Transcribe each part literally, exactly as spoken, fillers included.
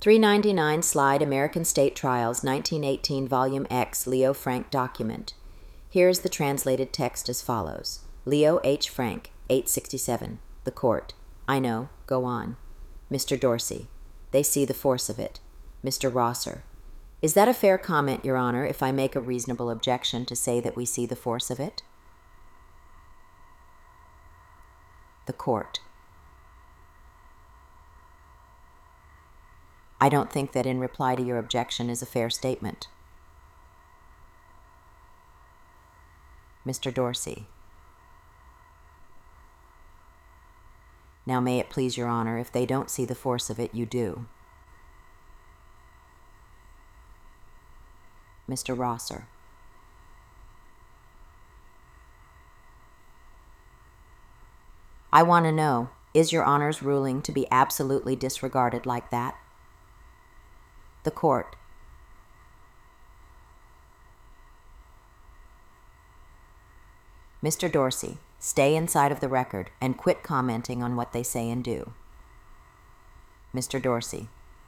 three ninety-nine Slide American State Trials, nineteen eighteen, Volume X, Leo Frank document. Here is the translated text as follows. Leo H. Frank, eight sixty-seven. The Court. I know. Go on. Mister Dorsey. They see the force of it. Mister Rosser. Is that a fair comment, Your Honor, if I make a reasonable objection to say that we see the force of it? The Court. I don't think that in reply to your objection is a fair statement. Mister Dorsey. Now may it please Your Honor, if they don't see the force of it, you do. Mister Rosser. I want to know, is Your Honor's ruling to be absolutely disregarded like that? The Court. Mister Dorsey, stay inside of the record and quit commenting on what they say and do. Mister Dorsey.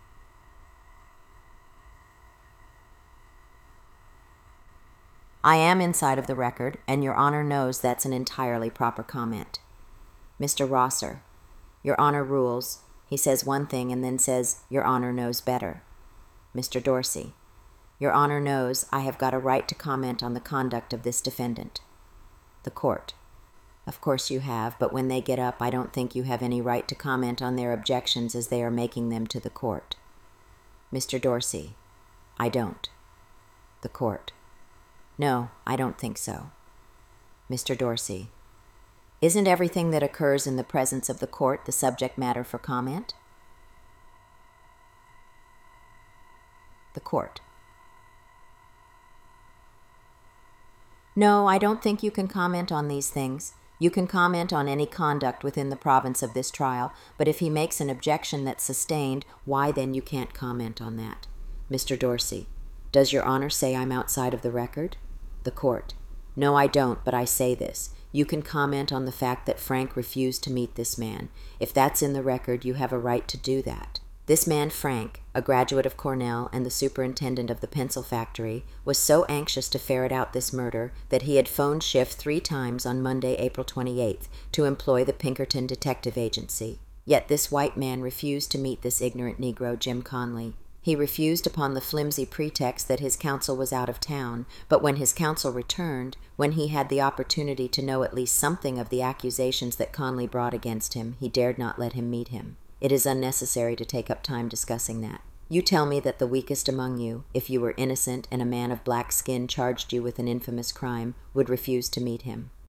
I am inside of the record, and Your Honor knows that's an entirely proper comment. Mister Rosser. Your Honor rules. He says one thing and then says, Your Honor knows better. Mister Dorsey. Your Honor knows I have got a right to comment on the conduct of this defendant. The Court. Of course you have, but when they get up, I don't think you have any right to comment on their objections as they are making them to the Court. Mister Dorsey. I don't. The Court. No, I don't think so. Mister Dorsey. Isn't everything that occurs in the presence of the Court the subject matter for comment? The Court. No, I don't think you can comment on these things. You can comment on any conduct within the province of this trial, but if he makes an objection that's sustained, why then you can't comment on that. Mister Dorsey. Does Your Honor say I'm outside of the record? The Court. No, I don't, but I say this. You can comment on the fact that Frank refused to meet this man. If that's in the record, you have a right to do that. This man, Frank, a graduate of Cornell and the superintendent of the pencil factory, was so anxious to ferret out this murder that he had phoned Schiff three times on Monday, April twenty-eighth, to employ the Pinkerton Detective Agency. Yet this white man refused to meet this ignorant Negro, Jim Conley. He refused upon the flimsy pretext that his counsel was out of town, but when his counsel returned, when he had the opportunity to know at least something of the accusations that Conley brought against him, he dared not let him meet him. It is unnecessary to take up time discussing that. You tell me that the weakest among you, if you were innocent and a man of black skin charged you with an infamous crime, would refuse to meet him.